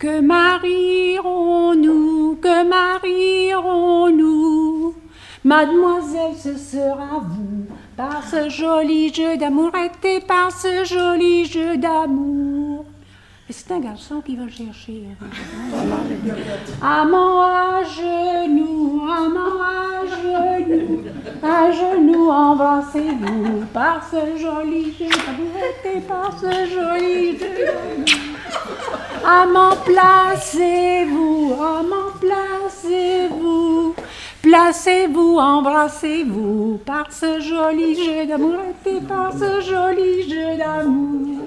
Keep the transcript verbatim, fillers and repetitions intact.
Que marierons-nous, que marierons-nous? Mademoiselle, ce sera vous, par ce joli jeu d'amour, été par ce joli jeu d'amour. Et c'est un garçon qui va chercher. Amant à genoux, amant à genoux, à genoux, embrassez-vous, par ce joli jeu d'amour, été par ce joli jeu d'amour. Amant, placez-vous, amant, placez-vous, placez-vous, embrassez-vous, par ce joli jeu d'amour, été par ce joli jeu d'amour.